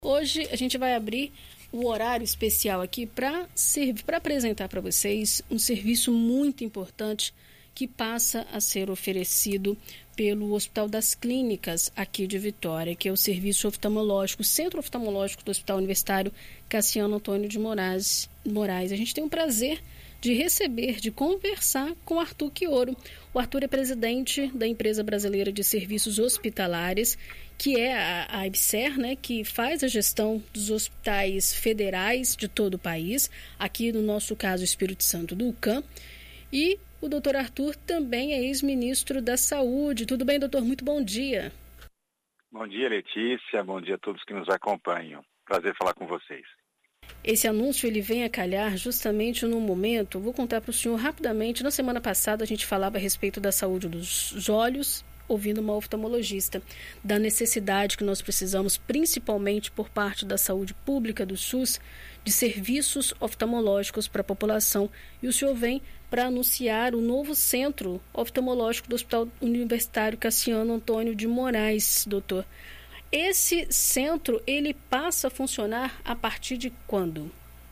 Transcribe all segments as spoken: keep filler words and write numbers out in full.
Hoje a gente vai abrir o horário especial aqui para servir, para apresentar para vocês um serviço muito importante que passa a ser oferecido pelo Hospital das Clínicas aqui de Vitória, que é o serviço oftalmológico, Centro Oftalmológico do Hospital Universitário Cassiano Antônio de Moraes. Moraes. A gente tem o prazer de receber, de conversar com Arthur Quioro. O Arthur é presidente da Empresa Brasileira de Serviços Hospitalares, que é a, a IBSER, né, que faz a gestão dos hospitais federais de todo o país, aqui no nosso caso Espírito Santo do U C A M. E o doutor Arthur também é ex-ministro da Saúde. Tudo bem, doutor? Muito bom dia. Bom dia, Letícia. Bom dia a todos que nos acompanham. Prazer falar com vocês. Esse anúncio ele vem a calhar justamente no momento, vou contar para o senhor rapidamente, na semana passada a gente falava a respeito da saúde dos olhos, ouvindo uma oftalmologista, da necessidade que nós precisamos, principalmente por parte da saúde pública do SUS, de serviços oftalmológicos para a população. E o senhor vem para anunciar o novo centro oftalmológico do Hospital Universitário Cassiano Antônio de Moraes, doutor. Esse centro, ele passa a funcionar a partir de quando?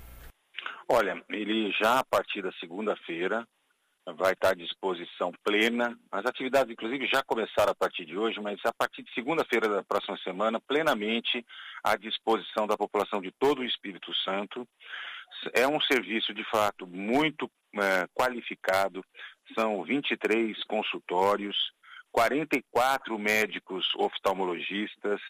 Olha, ele já a partir da segunda-feira vai estar à disposição plena. As atividades, inclusive, já começaram a partir de hoje, mas a partir de segunda-feira da próxima semana, plenamente à disposição da população de todo o Espírito Santo. É um serviço, de fato, muito é, qualificado. São vinte e três consultórios, quarenta e quatro médicos oftalmologistas,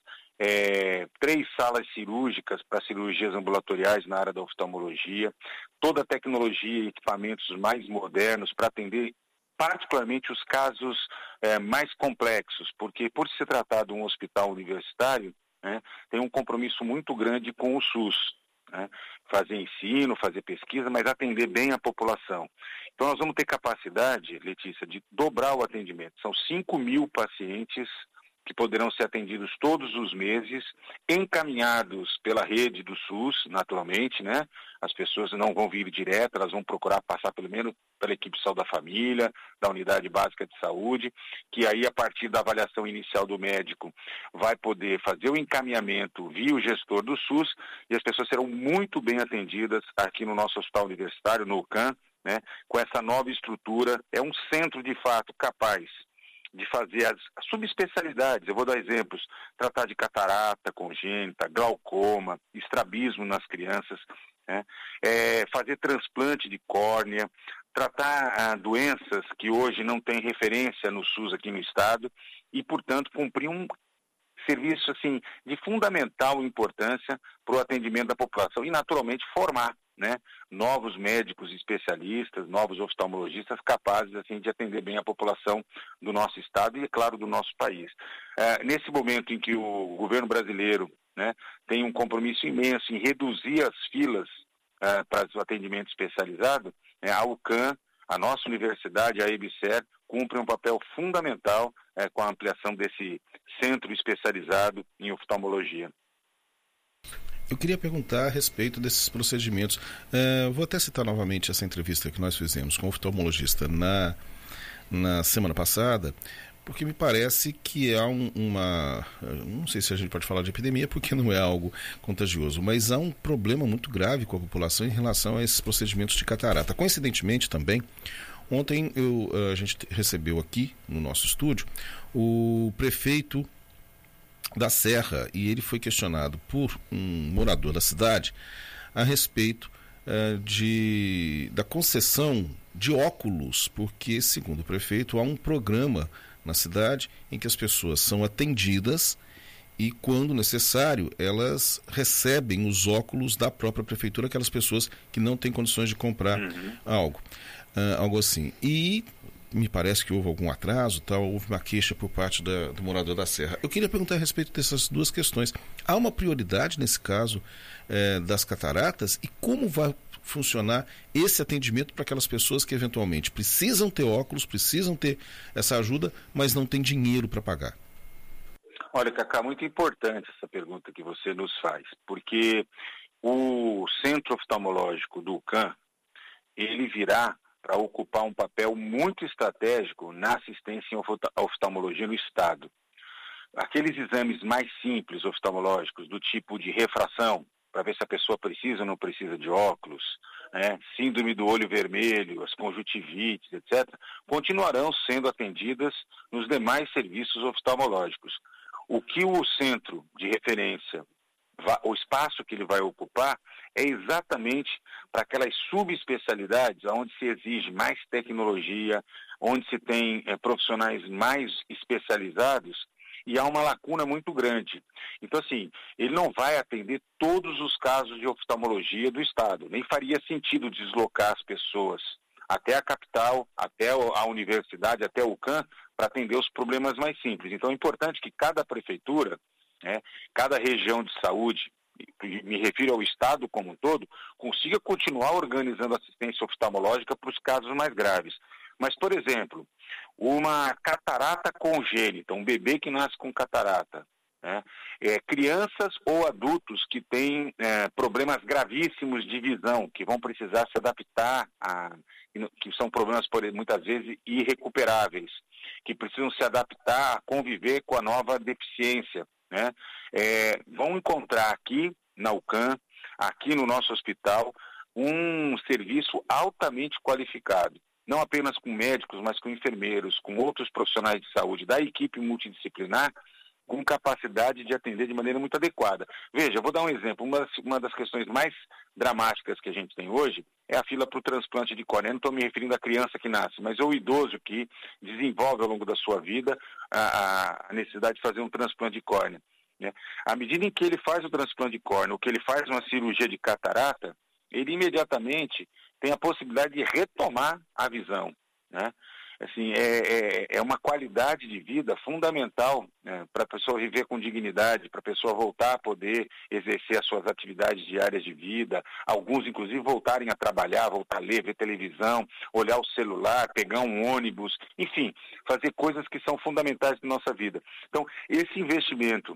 é, três salas cirúrgicas para cirurgias ambulatoriais na área da oftalmologia, toda a tecnologia e equipamentos mais modernos para atender particularmente os casos é, mais complexos, porque por se tratar de um hospital universitário, né, tem um compromisso muito grande com o SUS. Né? Fazer ensino, fazer pesquisa, mas atender bem a população. Então nós vamos ter capacidade, Letícia, de dobrar o atendimento. São cinco mil pacientes que poderão ser atendidos todos os meses, encaminhados pela rede do SUS, naturalmente, né? As pessoas não vão vir direto, elas vão procurar passar pelo menos pela equipe de saúde da família, da unidade básica de saúde, que aí a partir da avaliação inicial do médico vai poder fazer o encaminhamento via o gestor do SUS e as pessoas serão muito bem atendidas aqui no nosso hospital universitário, no U C A M, né? Com essa nova estrutura. É um centro de fato capaz de fazer as, as subespecialidades. Eu vou dar exemplos: tratar de catarata congênita, glaucoma, estrabismo nas crianças, né? É, fazer transplante de córnea, tratar ah, doenças que hoje não têm referência no SUS aqui no estado e, portanto, cumprir um serviço assim, de fundamental importância para o atendimento da população e, naturalmente, formar, né, novos médicos especialistas, novos oftalmologistas capazes assim, de atender bem a população do nosso estado e, é claro, do nosso país. É, nesse momento em que o governo brasileiro, né, tem um compromisso imenso em reduzir as filas é, para o atendimento especializado, é, a U C A M, a nossa universidade, a IBSER, cumpre um papel fundamental é, com a ampliação desse centro especializado em oftalmologia. Eu queria perguntar a respeito desses procedimentos. Uh, vou até citar novamente essa entrevista que nós fizemos com o oftalmologista na, na semana passada, porque me parece que há um, uma... Não sei se a gente pode falar de epidemia, porque não é algo contagioso, mas há um problema muito grave com a população em relação a esses procedimentos de catarata. Coincidentemente também, ontem eu, a gente recebeu aqui no nosso estúdio o prefeito da Serra, e ele foi questionado por um morador da cidade a respeito uh, de, da concessão de óculos, porque, segundo o prefeito, há um programa na cidade em que as pessoas são atendidas e, quando necessário, elas recebem os óculos da própria prefeitura, aquelas pessoas que não têm condições de comprar uhum. algo, uh, algo assim. E me parece que houve algum atraso, tal, houve uma queixa por parte da, do morador da Serra. Eu queria perguntar a respeito dessas duas questões. Há uma prioridade nesse caso eh, das cataratas e como vai funcionar esse atendimento para aquelas pessoas que eventualmente precisam ter óculos, precisam ter essa ajuda, mas não têm dinheiro para pagar? Olha, Cacá, muito importante essa pergunta que você nos faz, porque o Centro Oftalmológico do U C A M, ele virá para ocupar um papel muito estratégico na assistência em oftalmologia no estado. aqueles exames mais simples oftalmológicos, do tipo de refração, para ver se a pessoa precisa ou não precisa de óculos, né? Síndrome do olho vermelho, as conjuntivites, etcétera, continuarão sendo atendidas nos demais serviços oftalmológicos. O que o centro de referência, o espaço que ele vai ocupar, é exatamente para aquelas subespecialidades onde se exige mais tecnologia, onde se tem é, profissionais mais especializados, e há uma lacuna muito grande. Então, assim, ele não vai atender todos os casos de oftalmologia do Estado. Nem faria sentido deslocar as pessoas até a capital, até a universidade, até o C A M, para atender os problemas mais simples. Então, é importante que cada prefeitura, né, cada região de saúde, me refiro ao Estado como um todo, consiga continuar organizando assistência oftalmológica para os casos mais graves. Mas, por exemplo, uma catarata congênita, um bebê que nasce com catarata, né? É, crianças ou adultos que têm é, problemas gravíssimos de visão, que vão precisar se adaptar, a, que são problemas, por, muitas vezes, irrecuperáveis, que precisam se adaptar a conviver com a nova deficiência, né? É, vão encontrar aqui na U C A M, aqui no nosso hospital, um serviço altamente qualificado. Não apenas com médicos, mas com enfermeiros, com outros profissionais de saúde da equipe multidisciplinar, com capacidade de atender de maneira muito adequada. Veja, eu vou dar um exemplo. Uma das, uma das questões mais dramáticas que a gente tem hoje é a fila para o transplante de córnea. Eu não estou me referindo à criança que nasce, mas ao idoso que desenvolve ao longo da sua vida a, a necessidade de fazer um transplante de córnea, né? À medida em que ele faz o transplante de córnea, ou que ele faz uma cirurgia de catarata, ele imediatamente tem a possibilidade de retomar a visão, né? Assim, é, é, é uma qualidade de vida fundamental, né, para a pessoa viver com dignidade, para a pessoa voltar a poder exercer as suas atividades diárias de vida, alguns inclusive voltarem a trabalhar, voltar a ler, ver televisão, olhar o celular, pegar um ônibus, enfim, fazer coisas que são fundamentais na nossa vida. Então, esse investimento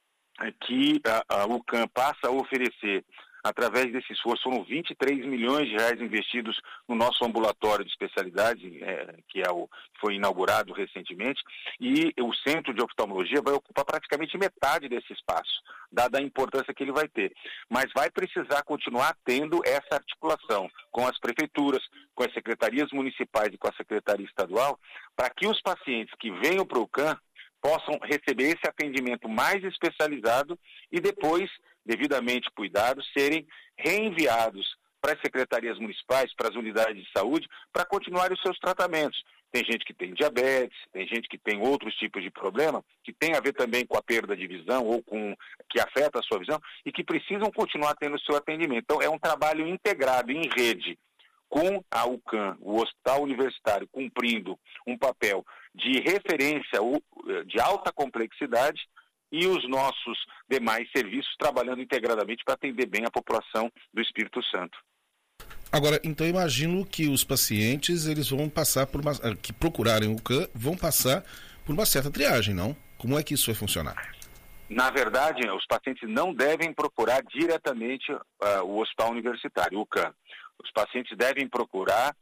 que a, a U C A M passa a oferecer através desse esforço, foram vinte e três milhões de reais investidos no nosso ambulatório de especialidade, é, que é o, foi inaugurado recentemente, e o centro de oftalmologia vai ocupar praticamente metade desse espaço, dada a importância que ele vai ter. Mas vai precisar continuar tendo essa articulação com as prefeituras, com as secretarias municipais e com a secretaria estadual, para que os pacientes que venham para o C A M possam receber esse atendimento mais especializado e depois, devidamente cuidados, serem reenviados para as secretarias municipais, para as unidades de saúde, para continuarem os seus tratamentos. Tem gente que tem diabetes, tem gente que tem outros tipos de problema, que tem a ver também com a perda de visão ou com que afeta a sua visão e que precisam continuar tendo o seu atendimento. Então, é um trabalho integrado, em rede, com a U C A M, o Hospital Universitário, cumprindo um papel de referência de alta complexidade, e os nossos demais serviços trabalhando integradamente para atender bem a população do Espírito Santo. Agora, então imagino que os pacientes, eles vão passar por uma, que procurarem o C A M, vão passar por uma certa triagem, não? Como é que isso vai funcionar? Na verdade, os pacientes não devem procurar diretamente uh, o Hospital Universitário, o C A M. Os pacientes devem procurar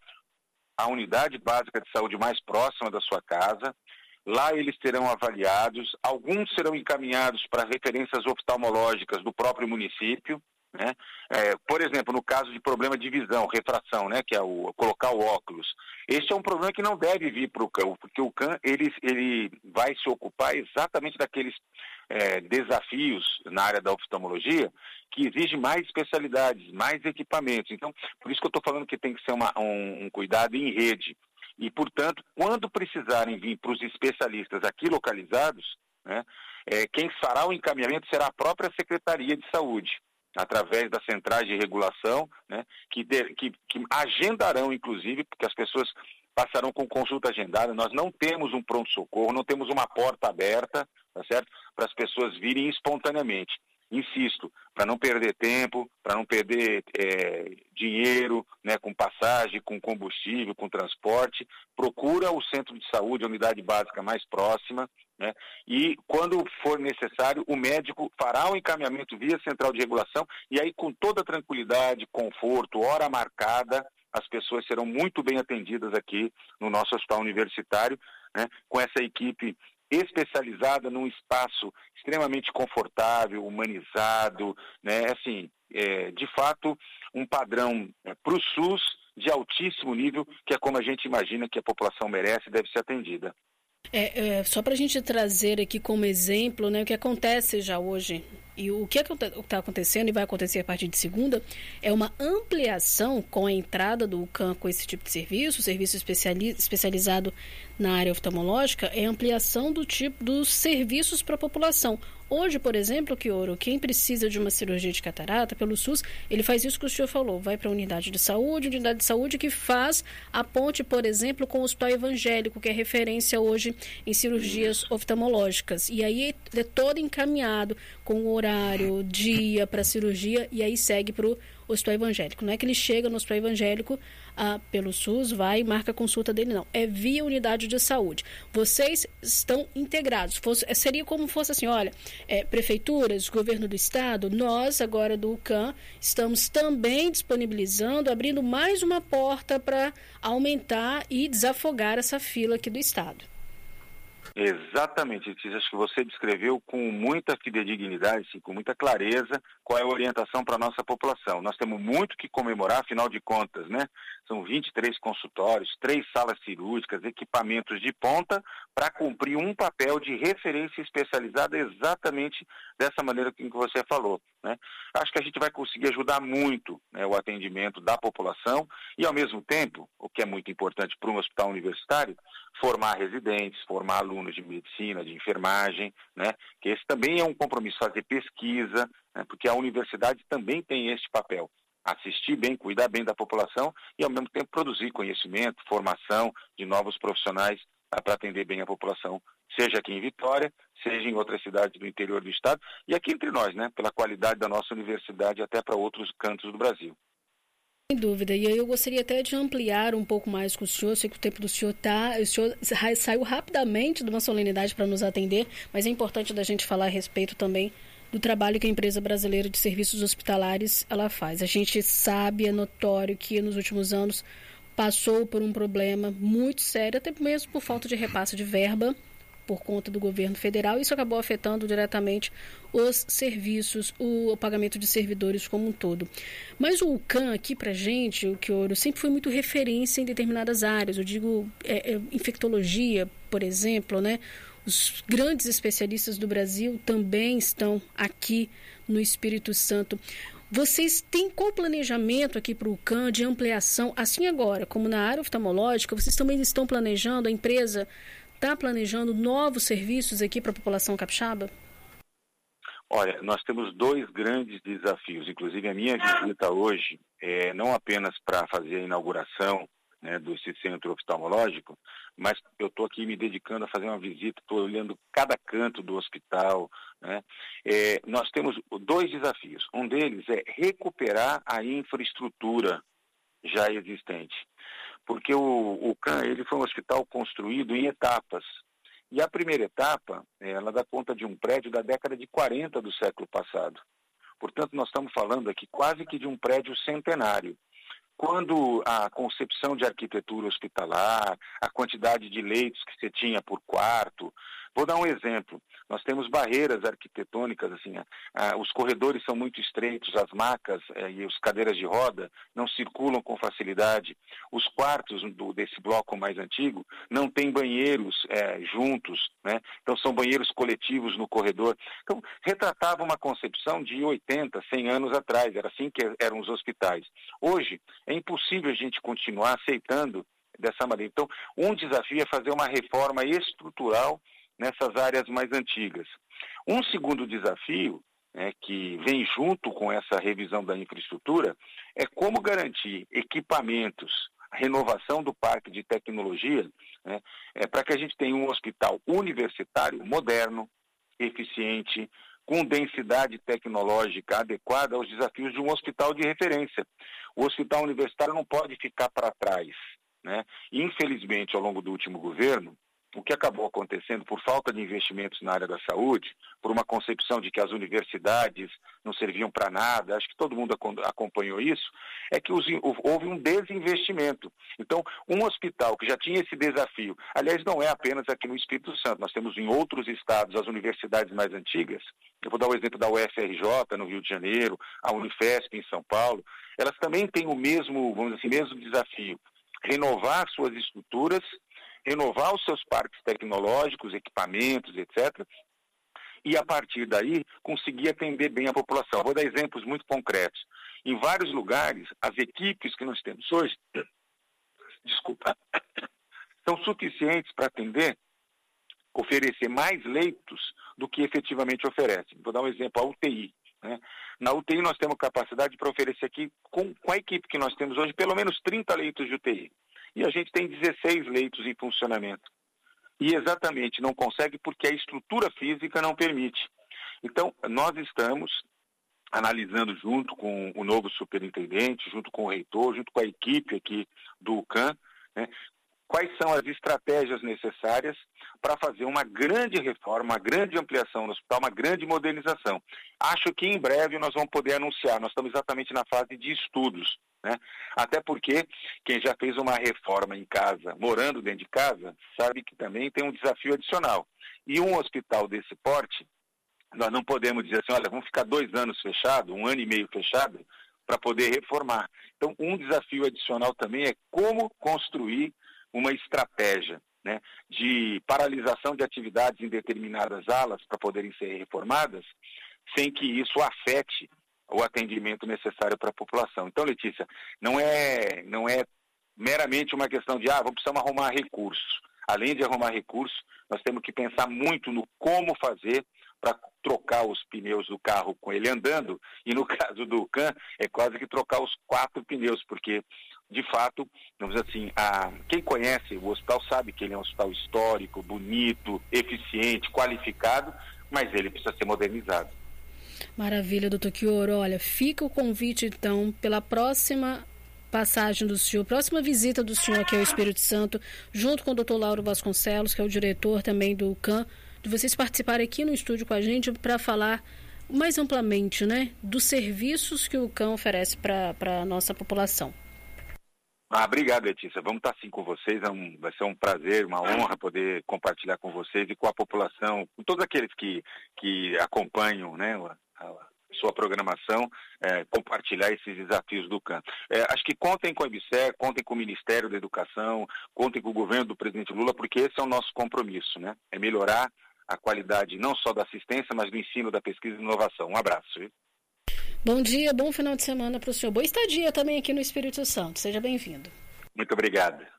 a unidade básica de saúde mais próxima da sua casa. Lá eles serão avaliados, alguns serão encaminhados para referências oftalmológicas do próprio município, né? É, por exemplo, no caso de problema de visão, refração, né, que é o colocar o óculos. Este é um problema que não deve vir para o C A M, porque o C A M ele, ele vai se ocupar exatamente daqueles é, desafios na área da oftalmologia que exige mais especialidades, mais equipamentos. Então, por isso que eu estou falando que tem que ser uma, um, um cuidado em rede. E, portanto, quando precisarem vir para os especialistas aqui localizados, né, é, quem fará o encaminhamento será a própria Secretaria de Saúde, através das centrais de regulação, né, que, de, que, que agendarão, inclusive, porque as pessoas passarão com consulta agendada. Nós não temos um pronto-socorro, não temos uma porta aberta, tá certo? Para as pessoas virem espontaneamente. Insisto, para não perder tempo, para não perder é, dinheiro, né, com passagem, com combustível, com transporte, procura o centro de saúde, a unidade básica mais próxima, né, e quando for necessário, o médico fará o encaminhamento via central de regulação e aí com toda tranquilidade, conforto, hora marcada, as pessoas serão muito bem atendidas aqui no nosso hospital universitário, né, com essa equipe especializada num espaço extremamente confortável, humanizado, né? Assim, é, de fato, um padrão é, para o SUS de altíssimo nível, que é como a gente imagina que a população merece e deve ser atendida. É, é, só para a gente trazer aqui como exemplo, né, o que acontece já hoje e o que está acontecendo e vai acontecer a partir de segunda é uma ampliação com a entrada do U C A M com esse tipo de serviço, serviço especiali- especializado na área oftalmológica, é ampliação do tipo dos serviços para a população. Hoje, por exemplo, Kioro, quem precisa de uma cirurgia de catarata pelo SUS, ele faz isso que o senhor falou, vai para a unidade de saúde, unidade de saúde que faz a ponte, por exemplo, com o Hospital Evangélico, que é referência hoje em cirurgias oftalmológicas. E aí é todo encaminhado com o horário, dia para a cirurgia, e aí segue para o Hospital Evangélico. Não é que ele chega no Hospital Evangélico ah, pelo SUS, vai e marca a consulta dele, não. É via unidade de saúde. Vocês estão integrados. Fosse, seria como fosse assim, olha, é, prefeituras, governo do estado, nós agora do U C A M estamos também disponibilizando, abrindo mais uma porta para aumentar e desafogar essa fila aqui do estado. Exatamente, acho que você descreveu com muita fidedignidade, sim, com muita clareza, qual é a orientação para a nossa população. Nós temos muito que comemorar, afinal de contas, né? São vinte e três consultórios, três salas cirúrgicas, equipamentos de ponta para cumprir um papel de referência especializada exatamente dessa maneira que você falou, né? Acho que a gente vai conseguir ajudar muito, né, o atendimento da população e, ao mesmo tempo, o que é muito importante para um hospital universitário, formar residentes, formar alunos de medicina, de enfermagem, né? Que esse também é um compromisso, fazer pesquisa, né? Porque a universidade também tem esse papel, assistir bem, cuidar bem da população e, ao mesmo tempo, produzir conhecimento, formação de novos profissionais ah, para atender bem a população, seja aqui em Vitória, seja em outras cidades do interior do estado e aqui entre nós, né? Pela qualidade da nossa universidade até para outros cantos do Brasil. Sem dúvida, e aí eu gostaria até de ampliar um pouco mais com o senhor, sei que o tempo do senhor tá, o senhor saiu rapidamente de uma solenidade para nos atender, mas é importante da gente falar a respeito também do trabalho que a Empresa Brasileira de Serviços Hospitalares ela faz. A gente sabe, é notório que nos últimos anos passou por um problema muito sério, até mesmo por falta de repasse de verba, por conta do governo federal. Isso acabou afetando diretamente os serviços, o, o pagamento de servidores como um todo. Mas o U C A M aqui pra gente, o Kioro, sempre foi muito referência em determinadas áreas. Eu digo é, é, infectologia, por exemplo, né? Os grandes especialistas do Brasil também estão aqui no Espírito Santo. Vocês têm qual planejamento aqui para o U C A M de ampliação, assim agora, como na área oftalmológica, vocês também estão planejando, a empresa está planejando novos serviços aqui para a população capixaba? Olha, nós temos dois grandes desafios, inclusive a minha visita hoje é não apenas para fazer a inauguração, né, desse centro oftalmológico, mas eu estou aqui me dedicando a fazer uma visita, estou olhando cada canto do hospital, né? É, nós temos dois desafios. Um deles é recuperar a infraestrutura já existente, porque o, o C A M ele foi um hospital construído em etapas. E a primeira etapa, ela dá conta de um prédio da década de quarenta do século passado. Portanto, nós estamos falando aqui quase que de um prédio centenário. Quando a concepção de arquitetura hospitalar, a quantidade de leitos que você tinha por quarto, vou dar um exemplo, nós temos barreiras arquitetônicas, assim, ah, os corredores são muito estreitos, as macas eh, e as cadeiras de roda não circulam com facilidade, os quartos do, desse bloco mais antigo não têm banheiros eh, juntos, né? Então são banheiros coletivos no corredor. Então retratava uma concepção de oitenta, cem anos atrás, era assim que eram os hospitais. Hoje é impossível a gente continuar aceitando dessa maneira. Então um desafio é fazer uma reforma estrutural nessas áreas mais antigas. Um segundo desafio, né, que vem junto com essa revisão da infraestrutura, é como garantir equipamentos, a renovação do parque de tecnologia, né, é, para que a gente tenha um hospital universitário moderno, eficiente, com densidade tecnológica adequada aos desafios de um hospital de referência. O hospital universitário não pode ficar para trás, né? Infelizmente, ao longo do último governo, o que acabou acontecendo por falta de investimentos na área da saúde, por uma concepção de que as universidades não serviam para nada, acho que todo mundo acompanhou isso, é que houve um desinvestimento. Então, um hospital que já tinha esse desafio, aliás, não é apenas aqui no Espírito Santo, nós temos em outros estados as universidades mais antigas, eu vou dar o exemplo da U F R J no Rio de Janeiro, a Unifesp em São Paulo, elas também têm o mesmo, vamos dizer assim, mesmo desafio, renovar suas estruturas, renovar os seus parques tecnológicos, equipamentos, etcétera, e a partir daí conseguir atender bem a população. Vou dar exemplos muito concretos. Em vários lugares, as equipes que nós temos hoje, desculpa, são suficientes para atender, oferecer mais leitos do que efetivamente oferecem. Vou dar um exemplo, a U T I. Né? Na U T I nós temos capacidade para oferecer aqui, com, com a equipe que nós temos hoje, pelo menos trinta leitos de U T I. E a gente tem dezesseis leitos em funcionamento. E exatamente não consegue porque a estrutura física não permite. Então, nós estamos analisando junto com o novo superintendente, junto com o reitor, junto com a equipe aqui do U C A M, né, quais são as estratégias necessárias para fazer uma grande reforma, uma grande ampliação no hospital, uma grande modernização. Acho que em breve nós vamos poder anunciar, nós estamos exatamente na fase de estudos, né? Até porque quem já fez uma reforma em casa, morando dentro de casa, sabe que também tem um desafio adicional. E um hospital desse porte, nós não podemos dizer assim, olha, vamos ficar dois anos fechado, um ano e meio fechado, para poder reformar. Então, um desafio adicional também é como construir uma estratégia, né, de paralisação de atividades em determinadas alas para poderem ser reformadas, sem que isso afete o atendimento necessário para a população. Então, Letícia, não é, não é meramente uma questão de, ah, vamos precisar arrumar recursos. Além de arrumar recursos, nós temos que pensar muito no como fazer para trocar os pneus do carro com ele andando, e no caso do U C A M, é quase que trocar os quatro pneus, porque, de fato, vamos dizer assim, a, quem conhece o hospital sabe que ele é um hospital histórico, bonito, eficiente, qualificado, mas ele precisa ser modernizado. Maravilha, doutor Chioro. Olha, fica o convite, então, pela próxima passagem do senhor, próxima visita do senhor aqui ao Espírito Santo, junto com o doutor Lauro Vasconcelos, que é o diretor também do U C A M, de vocês participarem aqui no estúdio com a gente para falar mais amplamente, né, dos serviços que o U C A M oferece para a nossa população. Ah, obrigado, Letícia. Vamos estar sim com vocês. É um, vai ser um prazer, uma honra poder compartilhar com vocês e com a população, com todos aqueles que, que acompanham, né, a, a sua programação, é, compartilhar esses desafios do U C A M. É, acho que contem com a IBSER, contem com o Ministério da Educação, contem com o governo do presidente Lula, porque esse é o nosso compromisso, né? É melhorar a qualidade não só da assistência, mas do ensino, da pesquisa e inovação. Um abraço. Viu? Bom dia, bom final de semana para o senhor. Boa estadia também aqui no Espírito Santo. Seja bem-vindo. Muito obrigado.